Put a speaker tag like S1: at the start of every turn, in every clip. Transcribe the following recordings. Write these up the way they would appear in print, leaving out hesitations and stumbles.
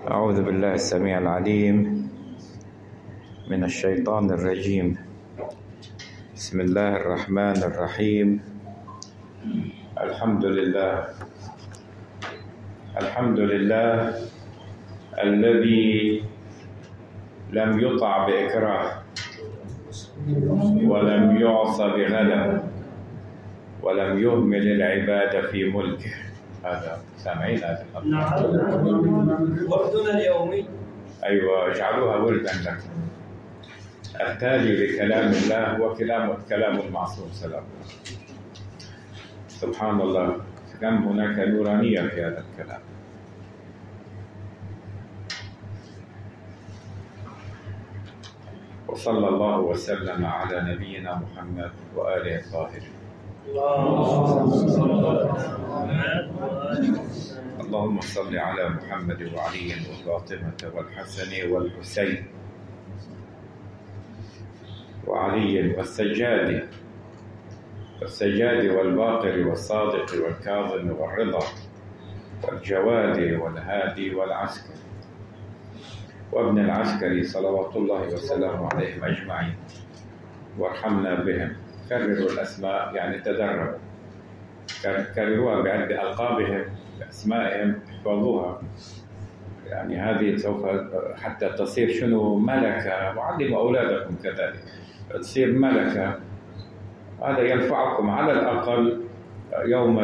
S1: أعوذ بالله السميع العليم من الشيطان الرجيم. بسم الله الرحمن الرحيم. الحمد لله الذي لم يطع بإكراه ولم يعص بغلبة ولم يهمل العباد في ملكه. هذا سامعين هذا؟
S2: نعم. وردنا اليومي.
S1: أيوة، اجعلوها وردا لكم. التالي لكلام الله وكلام المعصوم سلام الله. سبحان الله، كم هناك نورانية في هذا الكلام. وصلى الله وسلم على نبينا محمد وآله الطاهرين. اللهم صل على محمد وعلي وفاطمة والحسن والحسين وعلي والسجاد والباقر والصادق والكاظم والرضا والجواد والهادي والعسكري وابن العسكري صلوات الله وسلامه عليهم أجمعين، وارحمنا بهم. كرروا الأسماء، يعني تدربوا، كرروها بألقابهم بأسمائهم، احفظوها، يعني هذه سوف حتى تصير شنو ملكة. وعلموا أولادكم كذلك تصير ملكة. هذا ينفعكم على الأقل يوم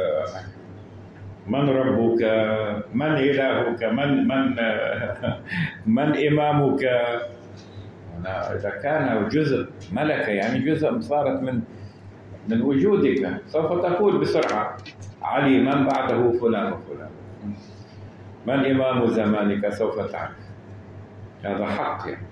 S1: من ربك، من إلهك، من إمامك. إذا كان جزء ملكة، يعني جزء صارت من وجودك، سوف تقول بسرعة علي من بعده فلان وفلان. من إمام زمانك سوف تعرف، هذا حق يعني.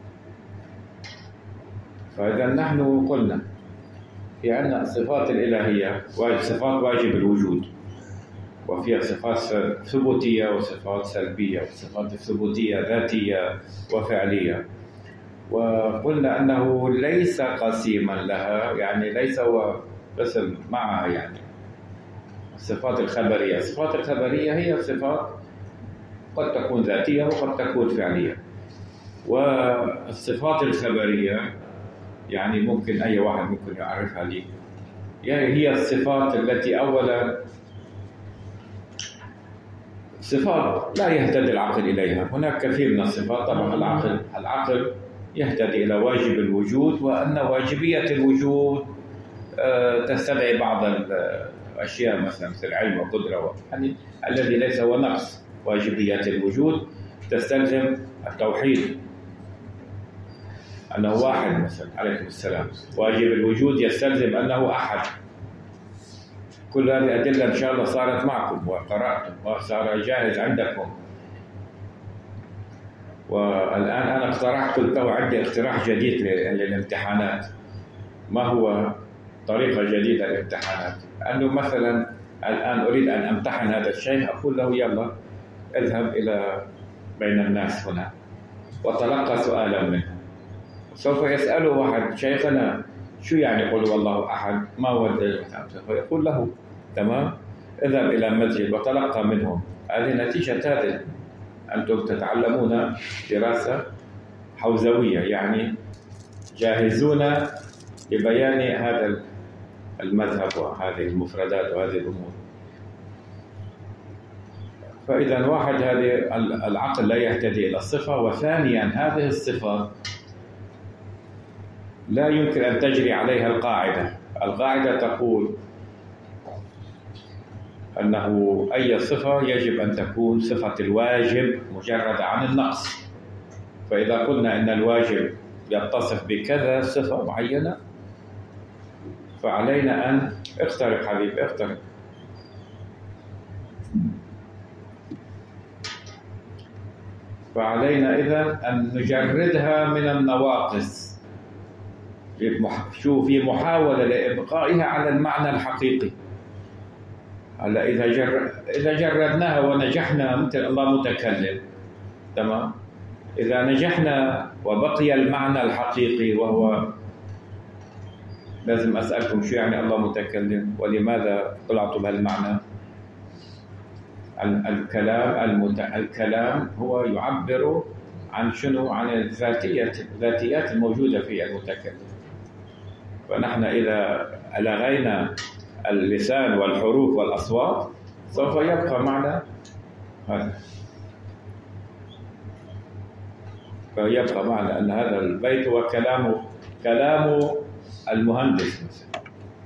S1: فإذا نحن قلنا في عندنا الصفات الإلهية، صفات واجب الوجود، وفيها صفات ثبوتية وصفات سلبية، والصفات الثبوتية ذاتية وفعلية. وقلنا أنه ليس قسيما لها، يعني ليس هو قسم معها. يعني الصفات الخبرية هي صفات قد تكون ذاتية وقد تكون فعلية. والصفات الخبرية يعني ممكن أي واحد ممكن يعرفها لي، يعني هي الصفات التي أولا صفات لا يهتدي العقل إليها. هناك كثير من الصفات طبعا العقل يهتدي إلى واجب الوجود، وأن واجبية الوجود تستدعي بعض الأشياء، مثلا مثل العلم والقدرة، يعني الذي ليس هو نقص. واجبية الوجود تستلزم التوحيد، أنه واحد مثلا، عليكم السلام. واجب الوجود يستلزم أنه أحد. كل هذه الأدلة إن شاء الله صارت معكم وقرأتم وصار جاهز عندكم. والآن أنا قلت عندي اقتراح جديد للامتحانات. ما هو طريقة جديدة للامتحانات؟ أنه مثلا الآن أريد أن أمتحن هذا الشيء، أقول له يلا اذهب إلى بين الناس هنا وتلقى سؤالا منه. سوف يسأله واحد: شيخنا شو يعني قل والله أحد؟ ما هو الدليل؟ فيقول له تمام، اذهب إلى مسجد وتلقى منهم. هذه نتيجة هذه. أنتم تتعلمون دراسة حوزوية، يعني جاهزون لبيان هذا المذهب وهذه المفردات وهذه الأمور. فإذا واحد، هذه العقل لا يهتدي إلى الصفة. وثانيا هذه الصفة لا يمكن أن تجري عليها القاعدة تقول أنه أي صفة يجب أن تكون صفة الواجب مجردة عن النقص. فإذا قلنا أن الواجب يتصف بكذا صفة معينة، فعلينا أن اقترب حبيب اقترب. فعلينا إذن أن نجردها من النواقص في محاولة لإبقائها على المعنى الحقيقي. هلا إذا جردناها ونجحنا مثل الله متكلم، تمام. إذا نجحنا وبقي المعنى الحقيقي، وهو لازم أسألكم شو يعني الله متكلم ولماذا طلعتوا بهالمعنى؟ الكلام هو يعبر عن شنو؟ عن الذاتيات الموجودة في المتكلم. فنحن إذا ألغينا اللسان والحروف والأصوات سوف يبقى معنا هذا، فيبقى معنا أن هذا البيت هو كلام المهندس مثلا.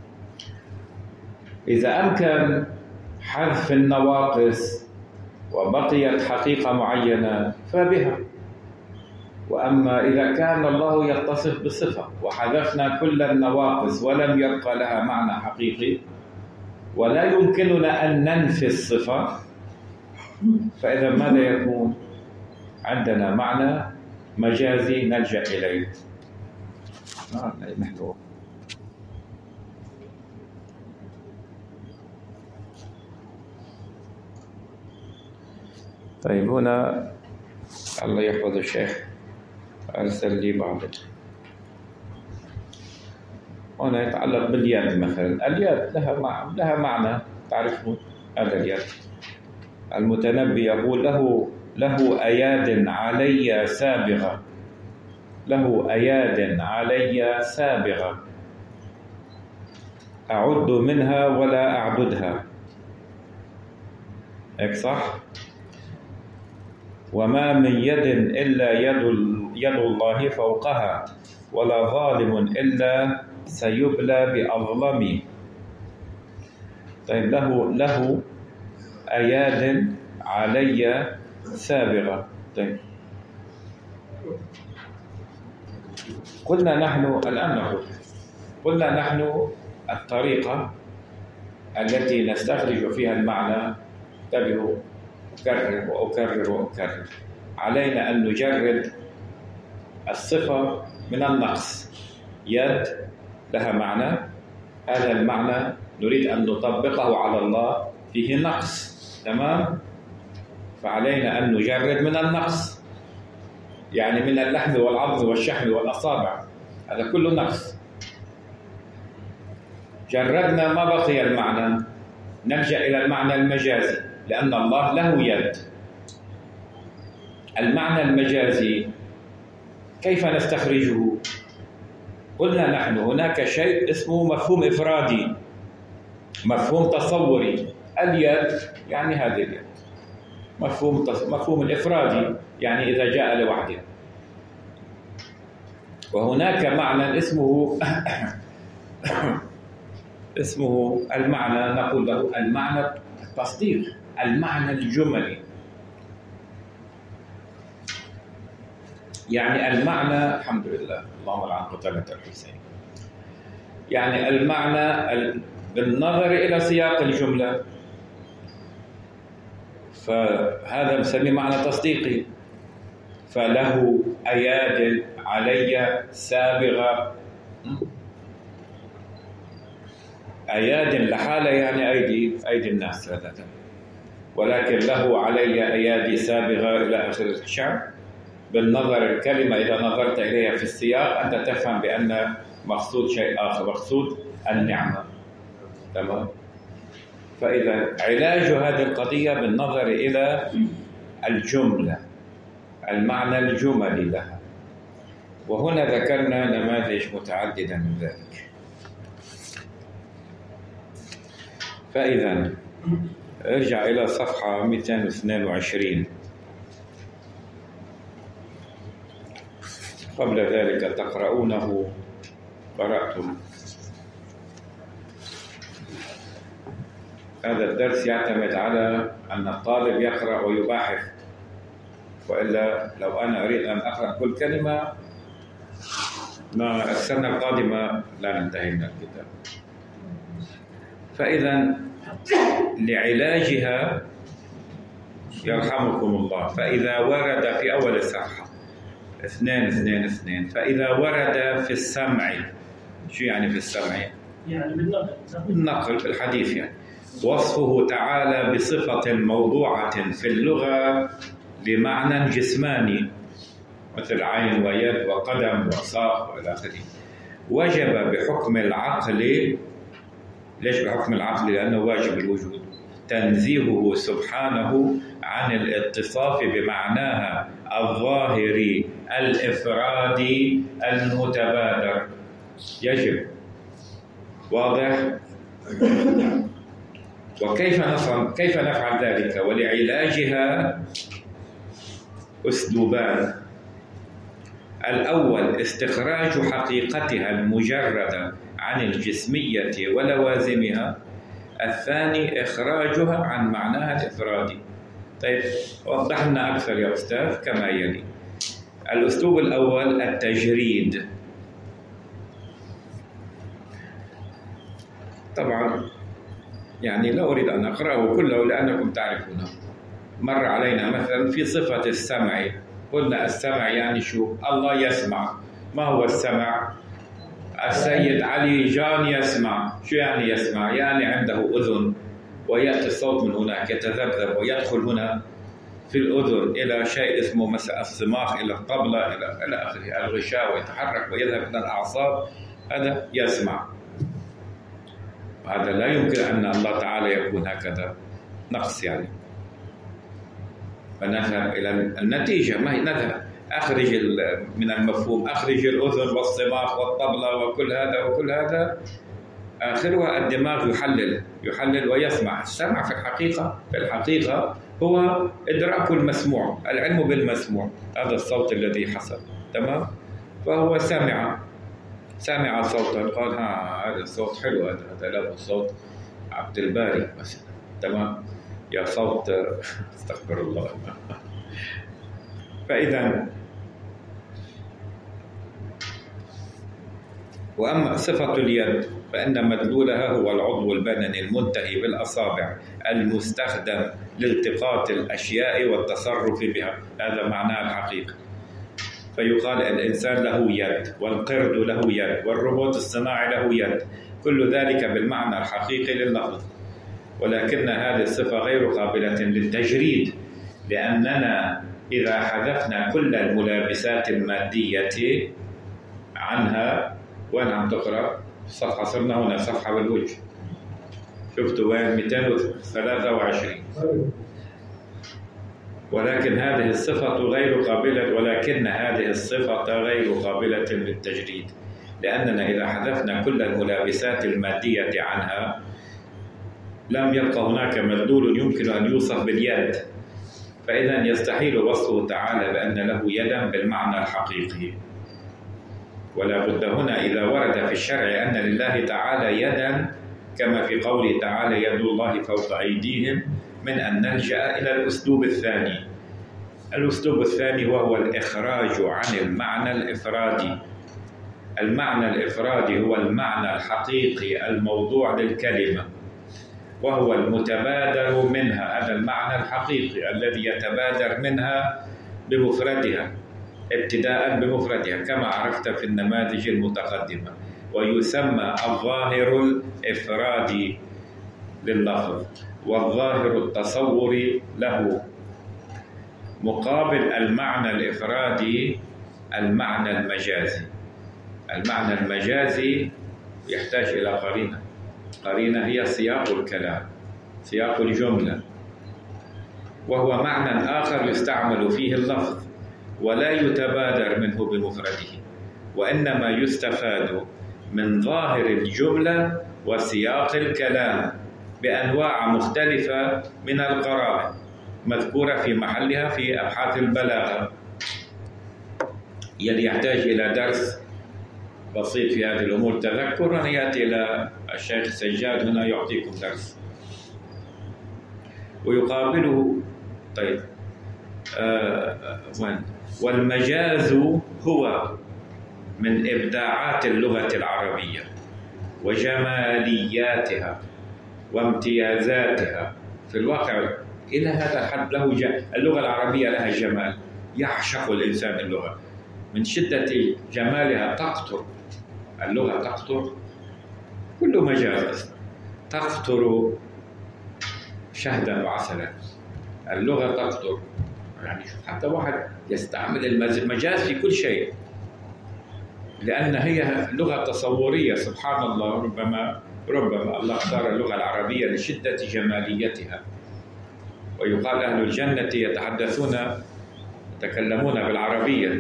S1: إذا أمكن حذف النواقص وبقيت حقيقة معينة فبها، وأما إذا كان الله يتصف بصفة وحذفنا كل النواقص ولم يبقى لها معنى حقيقي ولا يمكننا أن ننفي الصفة، فإذا ماذا يكون؟ عندنا معنى مجازي نلجأ إليه. نحن طيب هنا الله يحفظ الشيخ أرسل لي بعض هنا يتعلق باليد مثلا. اليد لها معنى تعرفون. هذا اليد المتنبي يقول له أياد علي سابغة، له أياد علي سابغة أعد منها ولا أعددها، هيك صح؟ وما من يد إلا يد الله فوقها، ولا ظالم إلا سيبلى بأظلم. طيب له أياد علي سابغة. طيب قلنا نحن الطريقة التي نستخرج فيها المعنى، انتبهوا، أكرر وأكرر وأكرر، علينا أن نجرد الصفة من النقص. يد لها معنى، هذا المعنى نريد أن نطبقه على الله، فيه نقص، تمام؟ فعلينا أن نجرد من النقص، يعني من اللحم والعظم والشحم والأصابع، هذا كله نقص. جردنا ما بقي المعنى، نلجأ إلى المعنى المجازي، لأن الله له يد. المعنى المجازي كيف نستخرجه؟ قلنا نحن هناك شيء اسمه مفهوم إفرادي، مفهوم تصوري. اليد يعني هذه اليد، مفهوم الإفرادي يعني إذا جاء لوحده. وهناك معنى اسمه المعنى، نقول له المعنى التصديق، المعنى الجملي. يعني المعنى، الحمد لله اللهم لعن قتلة الحسين، يعني المعنى بالنظر إلى سياق الجملة، فهذا نسميه معنى تصديقي. فله أياد علي سابغة، أياد لحالة يعني أيدي الناس، هذا، ولكن له علي أيادي سابغة إلى آخر الشعر. بالنظر الكلمة إذا نظرت إليها في السياق أنت تفهم بأن مقصود شيء آخر، مقصود النعمة، تمام؟ فإذا علاج هذه القضية بالنظر إلى الجملة، المعنى الجملي لها. وهنا ذكرنا نماذج متعددة من ذلك. فإذا ارجع إلى صفحة 222. قبل ذلك تقرؤونه، قرأتم. هذا الدرس يعتمد على أن الطالب يقرأ ويباحث، وإلا لو أنا أريد أن أقرأ كل كلمة ما السنة القادمة لا ننتهي من الكتاب. فإذا لعلاجها يرحمكم الله، فإذا ورد في أول الصفحة 222 فإذا ورد في السمع، شو يعني في السمع؟
S2: يعني
S1: بالنقل في الحديث، يعني وصفه تعالى بصفة موضوعة في اللغة بمعنى جسماني مثل عين ويد وقدم وساق وإلى آخره، وجب بحكم العقل. ليش بحكم العقل؟ لأنه واجب الوجود. تنزيهه سبحانه عن الاتصاف بمعناها الظاهري الإفرادي المتبادر. يجب. واضح؟ كيف نفعل ذلك؟ ولعلاجها أسلوبان. الأول استخراج حقيقتها المجردة عن الجسمية ولوازمها. الثاني إخراجها عن معناها الإفرادي. طيب وضح لنا أكثر يا أستاذ كما يلي. الأسلوب الأول التجريد. طبعا يعني لا أريد أن أقرأه كله لأنكم تعرفونه. مر علينا مثلا في صفة السمع، قلنا السمع يعني شو؟ الله يسمع. ما هو السمع؟ السيد علي جان يسمع. شو يعني يسمع؟ يعني عنده أذن ويأتي الصوت من هناك يتذبذب ويدخل هنا في الأذن إلى شيء اسمه مثلا الصماخ، إلى الطبلة، إلى آخره، الغشاء، ويتحرك ويذهب إلى الأعصاب. هذا يسمع. هذا لا يمكن أن الله تعالى يكون هكذا، نقص يعني. فنذهب إلى النتيجة، ما هي نذهب أخرج من المفهوم، أخرج الأذن والصماخ والطبلة وكل هذا آخرها الدماغ يحلل ويسمع. السمع في الحقيقة هو إدراك المسموع، العلم بالمسموع، هذا الصوت الذي حصل. تمام؟ فهو سمع صوتا، قال هذا الصوت حلو، هذا له صوت عبد الباري مثلا. تمام؟ يا صوت استغفر الله. فإذا وأما صفة اليد فإن مدلولها هو العضو البدني المنتهي بالأصابع المستخدم لالتقاط الأشياء والتصرف بها. هذا معناه الحقيقي. فيقال الإنسان له يد، والقرد له يد، والروبوت الصناعي له يد، كل ذلك بالمعنى الحقيقي لللفظ. ولكن هذه الصفة غير قابلة للتجريد، لأننا إذا حذفنا كل الملابسات المادية عنها. وين عم تقرأ؟ صفحة، صرنا هنا صفحة بالوجه. شفتوا وين؟ 223. ولكن هذه الصفة غير قابلة للتجريد، لأننا إذا حذفنا كل الملابسات المادية عنها لم يبقى هناك مدلول يمكن أن يوصف باليد. فإذا يستحيل وصفه تعالى بأن له يدا بالمعنى الحقيقي. ولا بد هنا إذا ورد في الشرع أن لله تعالى يدا كما في قوله تعالى يد الله فوق أيديهم، من أن نلجأ إلى الأسلوب الثاني. الأسلوب الثاني وهو الإخراج عن المعنى الإفرادي. المعنى الإفرادي هو المعنى الحقيقي الموضوع للكلمة، وهو المتبادر منها. هذا المعنى الحقيقي الذي يتبادر منها بمفردها، ابتداء بمفردها كما عرفت في النماذج المتقدمة، ويسمى الظاهر الإفرادي لللفظ، والظاهر التصوري له. مقابل المعنى الإفرادي المعنى المجازي. المعنى المجازي يحتاج إلى قرينة هي سياق الكلام، سياق الجملة، وهو معنى آخر يستعمل فيه اللفظ ولا يتبادر منه بمفرده، وإنما يستفاد من ظاهر الجملة وسياق الكلام بأنواع مختلفة من القرائن مذكورة في محلها في أبحاث البلاغة. يلي يحتاج إلى درس بسيط في هذه الأمور تذكرا يأتي إلى الشيخ سجاد هنا يعطيكم درس. ويقابله طيب والمجاز هو من إبداعات اللغة العربية وجمالياتها وامتيازاتها. في الواقع إلى هذا الحد له اللغة العربية لها جمال، يعشق الإنسان اللغة من شدة جمالها تقطر. اللغة تقطر، كل مجاز تقطر شهدا وعسلا. اللغة تقطر، يعني حتى واحد يستعمل المجاز في كل شيء، لأن هي لغة تصورية. سبحان الله، ربما ربما الله اختار اللغة العربية لشدة جماليتها، ويقال أهل الجنة يتكلمون بالعربية.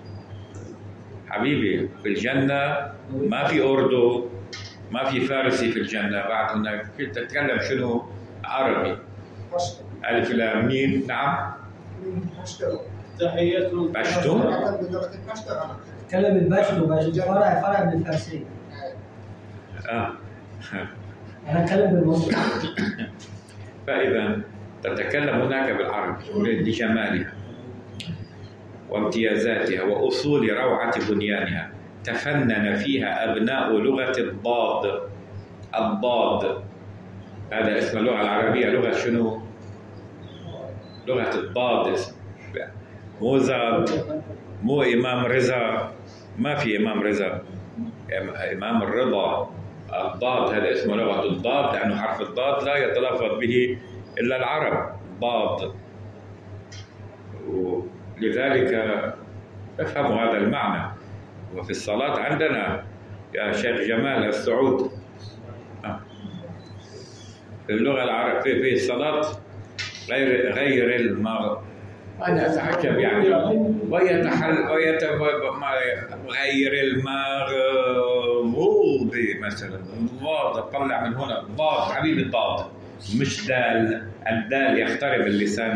S1: حبيبي في الجنة ما في أردو، ما في فارسي في الجنة، بعد هناك تتكلم شنو؟ عربي. ألف لام ميم. نعم.
S2: تحية
S1: بشتو.
S3: تكلم البشتو فرع من الفارسية. أنا أتكلم بالمصري.
S1: فإذا تتكلم هناك بالعربي لجمالها وامتيازاتها وأصول روعة بنيانها. تفنن فيها أبناء لغة الضاد. الضاد هذا اسم اللغة العربية، لغة شنو؟ لغة الضاد. مو زاد، مو إمام رضا، ما في إمام رضا، إمام الرضا. الضاد هذا اسمه لغة الضاد، لأنه حرف الضاد لا يتلفظ به إلا العرب. ضاد. لذلك افهموا هذا المعنى. وفي الصلاة عندنا يا شيخ جمال السعود في اللغة العربية في الصلاة غير المغرب. أنا أتعجب يعني غير المغضوب مثلا. الضاد طلع من هنا، ضاد حبيبي، الضاد مش دال. الدال يقترب اللسان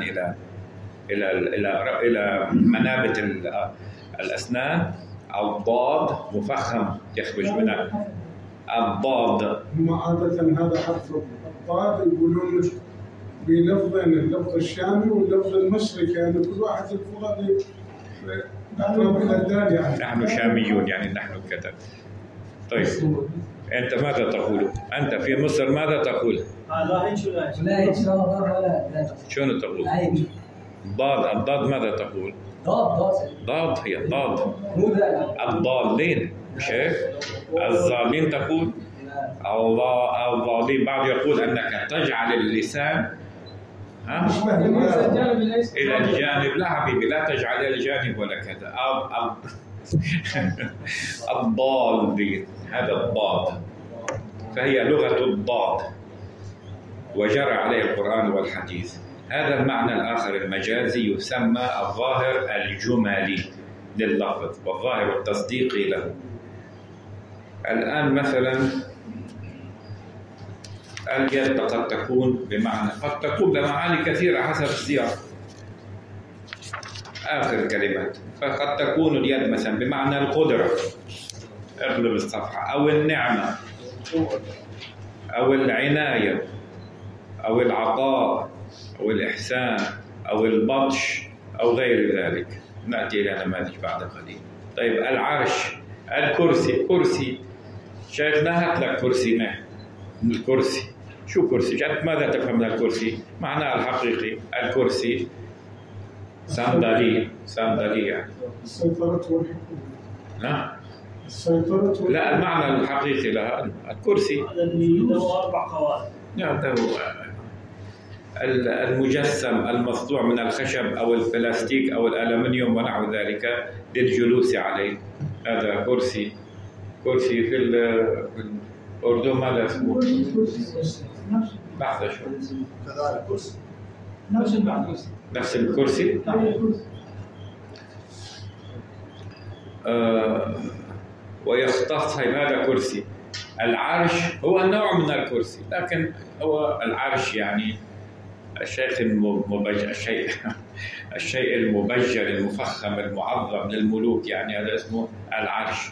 S1: إلى منابت الأسنان. الضاد مفخم يخرج منها الضاد.
S4: هم عادة هذا حرف الضاد يقولون بلفظين، اللفظ الشامي واللفظ المصري، كأن كل واحد يقول أقرب إلى الدال يعني.
S1: نحن شاميون يعني نحن كذا. طيب أنت ماذا تقول؟ أنت في مصر ماذا تقول؟
S3: لا هيك ولا
S1: شنو تقول؟ ضاد. الضاد ماذا تقول؟ ضاد هي الضاد. الضالين مش هيك؟ الظالمين تقول؟ الله الظالمين. بعض يقول أنك تجعل اللسان إلى الجانب. لا حبيبي، لا تجعل إلى الجانب ولا كذا. الضالين هذا الضاد، فهي لغة الضاد وجرى عليه القرآن والحديث. هذا المعنى الآخر المجازي يسمى الظاهر الجمالي لللفظ والظاهر التصديقي له. الآن مثلا اليد قد تكون بمعاني كثيرة حسب السياق. آخر كلمات، فقد تكون اليد مثلا بمعنى القدرة، اغلب الصفحة، أو النعمة، أو العناية، أو العطاء، أو الإحسان، أو البطش، أو غير ذلك. نأتي إلى نماذج بعد قليل. طيب العرش، الكرسي. شيخنا هات لك كرسي من الكرسي. شو كرسي؟ أنت ماذا تفهم من الكرسي؟ معناه الحقيقي الكرسي صندلية يعني.
S4: السيطرة والحكم.
S1: نعم.
S4: السيطرة.
S1: لا، المعنى الحقيقي لها الكرسي.
S2: هذا اللي له 4 قوائم.
S1: نعم، ده هو المجسم المصنوع من الخشب أو البلاستيك أو الألمنيوم ونحو ذلك للجلوس عليه. هذا كرسي. في الأردن ماذا اسمه؟ لحظة شوي.
S4: كذلك كرسي.
S1: نفس الكرسي. ويختص هذا كرسي. العرش هو نوع من الكرسي، لكن هو العرش يعني الشيء المبجل المفخم المعظم للملوك، يعني هذا اسمه العرش.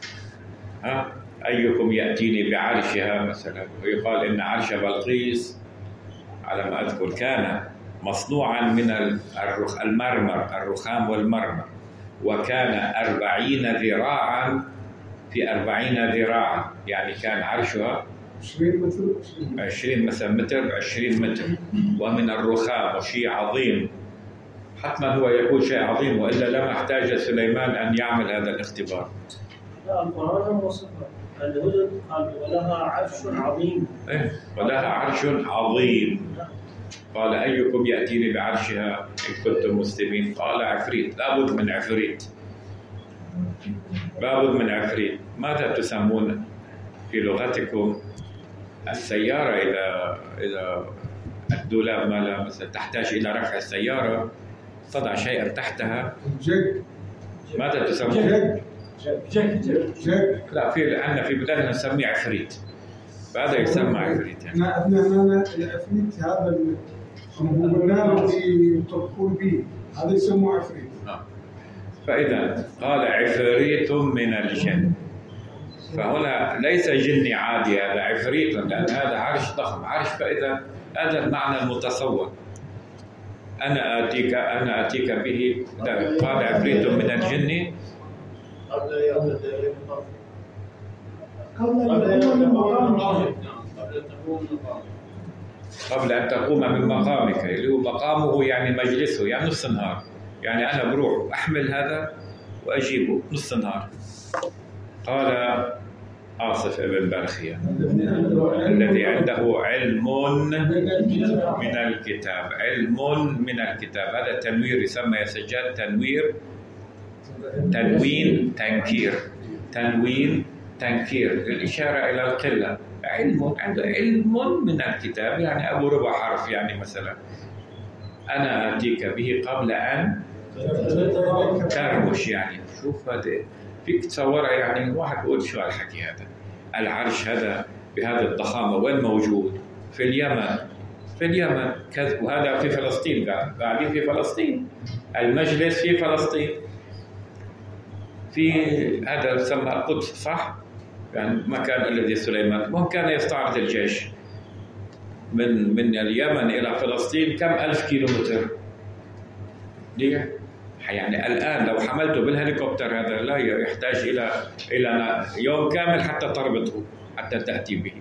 S1: أيكم يأتيني بعرشها مثلا، ويقال إن عرش بلقيس على ما أذكر كان مصنوعا من المرمر، الرخام والمرمر، وكان 40 ذراعا في 40 ذراعا، يعني كان عرشها 20 مثلا متر ب20 متر، ومن الرخام، وشيء عظيم. حتما هو يكون شيء عظيم، وإلا لما احتاج سليمان أن يعمل هذا الاختبار.
S2: لا، القرآن وصفها الهدى قال ولها عرش عظيم.
S1: ولها عرش عظيم. قال أيكم يأتيني بعرشها إن كنتم مسلمين؟ قال عفريت. لابد من عفريت. ماذا تسمون في لغتكم السيارة إذا الدولاب مالها مثلا تحتاج إلى رفع السيارة، تضع شيئا تحتها.
S4: جك.
S1: ماذا تسمى؟
S4: جك.
S1: لا، عندنا في بلادنا نسميه عفريت، فهذا يسمى عفريت يعني.
S4: أنا العفريت هذا النار اللي يطبقون به هذا يسموه عفريت.
S1: فإذا قال عفريت من الجن، فهنا ليس جني عادي، هذا عفريت، لأن هذا عرش ضخم، عرش. فإذا هذا المعنى المتصور، أنا آتيك به. قال عفريت من الجن قبل أن تقوم من مقامك، اللي هو مقامه يعني مجلسه، يعني نص النهار. يعني أنا بروح أحمل هذا وأجيبه نص النهار. قال آصف ابن برخية الذي عنده علم من الكتاب. علم من الكتاب، هذا تنوير، يسمى يا سجاد تنوير، تنوين تنكير، تنوين تنكير للإشارة إلى القلة. علم، عنده علم من الكتاب، يعني أبو ربع حرف. يعني مثلا أنا آتيك به قبل أن ترمش. يعني شوف هذا فيك تصورها، يعني الواحد يقول شو هالحكي هذا؟ العرش هذا بهذه الضخامة وين موجود؟ في اليمن. في اليمن كذب. وهذا في فلسطين، قاعدين في فلسطين، المجلس في فلسطين، في هذا يسمى القدس، صح؟ يعني المكان الذي سليمان كان يستعرض الجيش من اليمن إلى فلسطين كم ألف كيلومتر. ليه؟ يعني الآن لو حملته بالهليكوبتر هذا لا يحتاج إلى يوم كامل حتى تربطه، حتى تأتي به.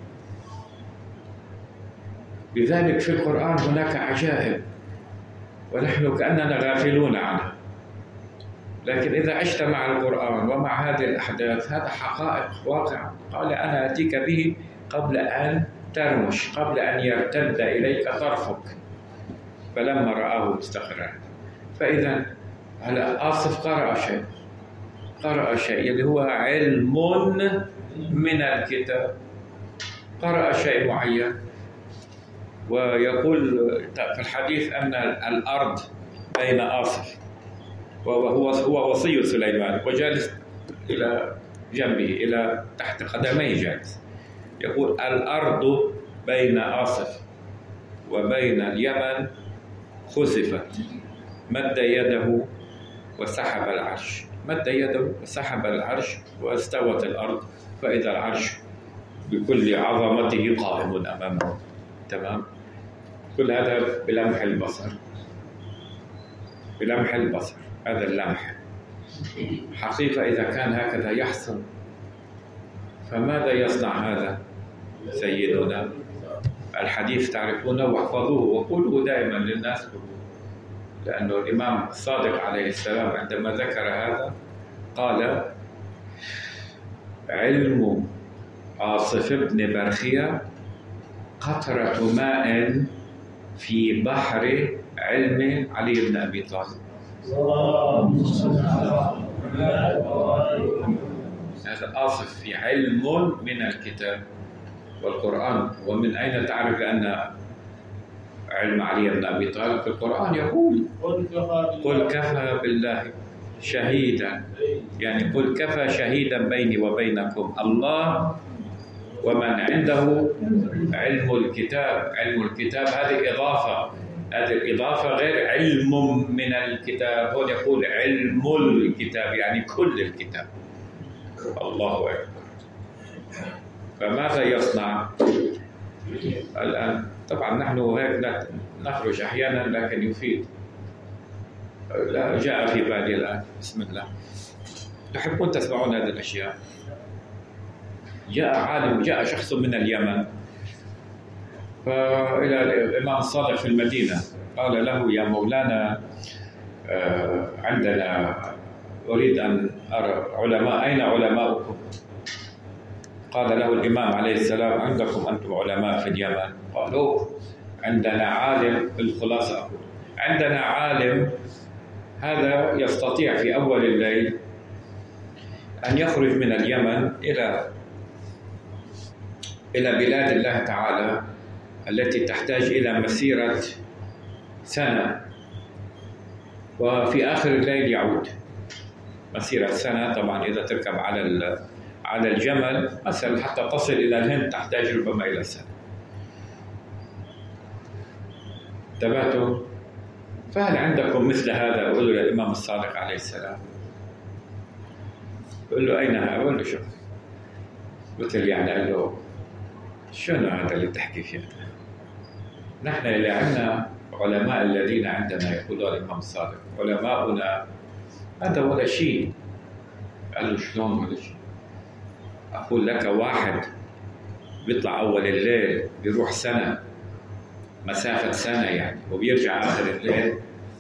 S1: لذلك في القرآن هناك عجائب ونحن كأننا غافلون عنها. لكن إذا عشت مع القرآن ومع هذه الأحداث، هذا حقائق واقعة. قال أنا آتيك به قبل أن ترمش، قبل أن يرتد إليك طرفك، فلما رآه مستقرا. فإذا هلا آصف قرأ شيء اللي هو علم من الكتاب، قرأ شيء معين. ويقول في الحديث أن الأرض بين آصف، وهو وصي سليمان وجالس إلى جنبه، إلى تحت قدميه جالس. يقول الأرض بين آصف وبين اليمن خسفت، مد يده وسحب العرش، مد يده وسحب العرش، واستوت الأرض، فإذا العرش بكل عظمته قائم أمامه. تمام؟ كل هذا بلمح البصر، بلمح البصر. هذا اللمح حقيقة. إذا كان هكذا يحصل، فماذا يصنع هذا سيدنا؟ الحديث تعرفونه واحفظوه وقولوا دائما للناس، لأنه الإمام الصادق عليه السلام عندما ذكر هذا قال علم آصف بن برخية قطرة ماء في بحر علم علي بن أبي طالب. هذا آصف في علم من الكتاب والقرآن. ومن أين تعرف أن علم علي بن أبي طالب في القرآن يقول قل كفى بالله شهيدا، يعني قل كفى شهيدا بيني وبينكم الله ومن عنده علم الكتاب. علم الكتاب هذه إضافة، هذه الإضافة غير علم من الكتاب. هو يقول علم الكتاب يعني كل الكتاب. الله أكبر. فماذا يصنع الآن؟ طبعا نحن هيك نخرج أحيانا، لكن يفيد. لا جاء في بالي الآن، بسم الله. تحبون تسمعون هذه الأشياء؟ جاء شخص من اليمن فإلى الإمام الصادق في المدينة، قال له يا مولانا عندنا أريد أن أرى علماء، أين علماؤكم؟ قال له الإمام عليه السلام عندكم أنتم علماء في اليمن؟ قالوا عندنا عالم. الخلاصة أقول عندنا عالم هذا يستطيع في أول الليل أن يخرج من اليمن إلى إلى بلاد الله تعالى التي تحتاج إلى مسيرة سنة، وفي آخر الليل يعود. مسيرة سنة طبعا إذا تركب على الجمل مثلا حتى تصل إلى الهند تحتاج ربما إلى سنة. انتبهتوا؟ فهل عندكم مثل هذا؟ أقول له للإمام الصادق عليه السلام، يقول له أين هذا؟ أقول له شوف، مثل يعني قال له شنو هذا اللي تحكي فيه؟ نحن اللي عندنا علماء الذين عندنا يقولون الإمام الصادق علماؤنا هذا ولا شيء. قال له شلون ولا شيء؟ أقول لك واحد بيطلع أول الليل بيروح سنة، مسافة سنة يعني، وبيرجع آخر الليل.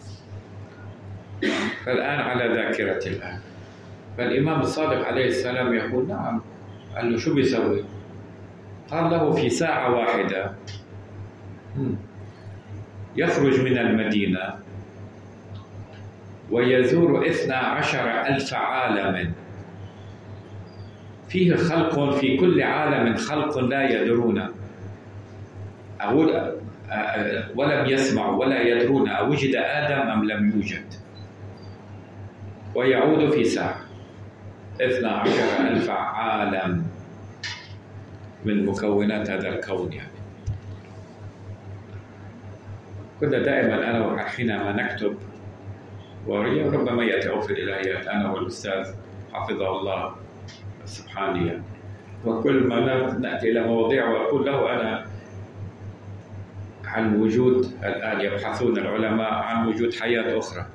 S1: فالآن على ذاكرة الآن. فالإمام الصادق عليه السلام يقول نعم. قال له شو بيسوي؟ قال له في ساعة واحدة يخرج من المدينة ويزور 12,000 عالم، فيه خلق في كل عالم خلق لا يدرون ولم يسمعوا ولا يدرون أوجد آدم أم لم يوجد، ويعود في ساعة. 12,000 عالم من مكونات هذا الكون يعني. كنا دائما أنا حينما نكتب، وربما يأتي في الإلهيات أنا والأستاذ حفظه الله السبحاني يعني. وكل ما نأتي إلى مواضيع وأقول له أنا عن وجود الآن يبحثون العلماء عن وجود حياة أخرى،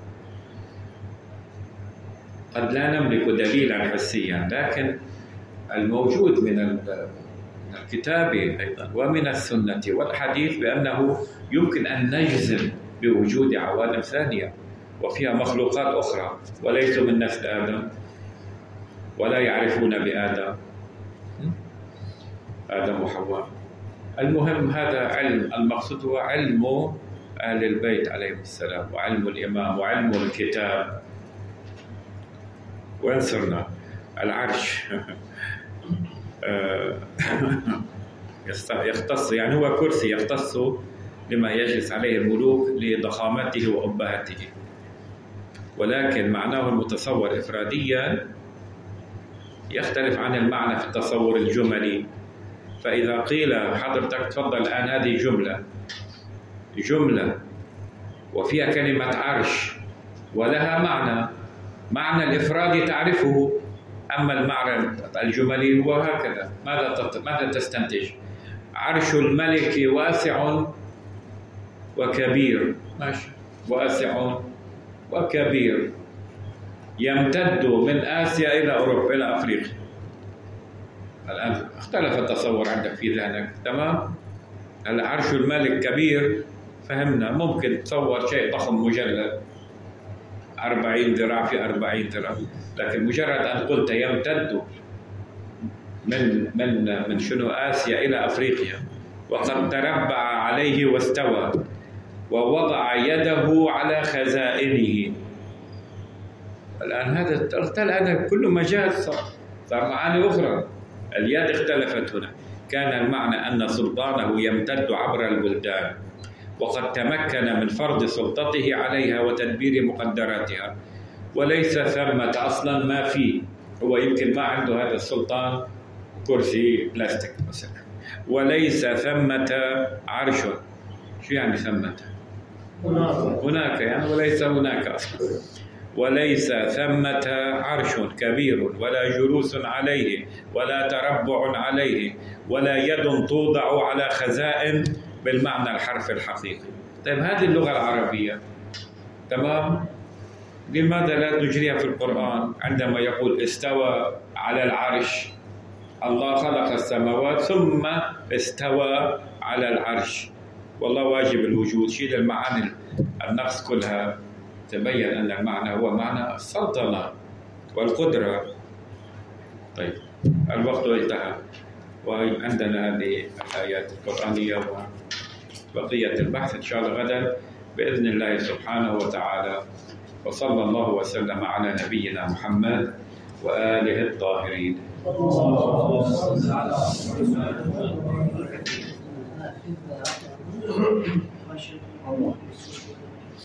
S1: قد لا نملك دليلا حسيا، لكن الموجود من الكتاب أيضا ومن السنة والحديث بأنه يمكن أن نجزم بوجود عوالم ثانية وفيها مخلوقات أخرى وليسوا من نسل آدم ولا يعرفون بآدم، آدم وحواء. المهم هذا علم، المقصود هو علم أهل البيت عليهم السلام، وعلم الإمام، وعلم الكتاب. وين صرنا؟ العرش يختص، يعني هو كرسي يختص لما يجلس عليه الملوك لضخامته وأبهته، ولكن معناه المتصور إفراديا يختلف عن المعنى في التصور الجملي. فإذا قيل حضرتك تفضل الآن هذه جملة وفيها كلمة عرش ولها معنى الإفراد تعرفه، أما المعنى الجملي هو هكذا. ماذا تستنتج؟ عرش الملك واسع وكبير، ماشي، واسع وكبير يمتد من آسيا إلى أوروبا إلى أفريقيا. الآن اختلف التصور عندك في ذهنك، تمام؟ هلا عرش الملك كبير فهمنا، ممكن تصور شيء ضخم مجلد 40 ذراع في 40 ذراع، لكن مجرد أن قلت يمتد من شنو آسيا إلى أفريقيا وقد تربع عليه واستوى ووضع يده على خزائنه. الآن هذا كله مجاز، صار معاني أخرى. اليد اختلفت هنا، كان المعنى أن سلطانه يمتد عبر البلدان وقد تمكن من فرض سلطته عليها وتدبير مقدراتها، وليس ثمة أصلا ما فيه. هو يمكن ما عنده هذا السلطان، كرسي بلاستيك مثلا، وليس ثمة عرش. شو يعني ثمة؟ هناك يعني، وليس هناك أصلا. وليس ثمة عرش كبير ولا جلوس عليه ولا تربع عليه ولا يد توضع على خزائن بالمعنى الحرفي الحقيقي. طيب هذه اللغة العربية تمام، لماذا لا نجريها في القرآن؟ عندما يقول استوى على العرش، الله خلق السماوات ثم استوى على العرش، والله واجب الوجود. شيل المعاني النقص كلها، تبين أن المعنى هو معنى السلطنة والقدرة. طيب الوقت انتهى، وعندنا هذه الآيات القرآنية وبقية البحث إن شاء الله غدا بإذن الله سبحانه وتعالى. وصلى الله وسلم على نبينا محمد وآله الطاهرين.
S2: الله